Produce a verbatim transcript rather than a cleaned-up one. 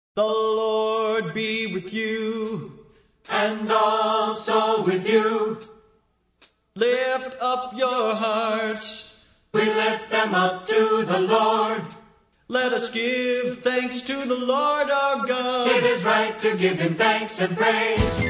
The Lord be with you, and also with you. Lift up your hearts, we lift them up to the Lord. Let us give thanks to the Lord our God. It is right to give him thanks and praise.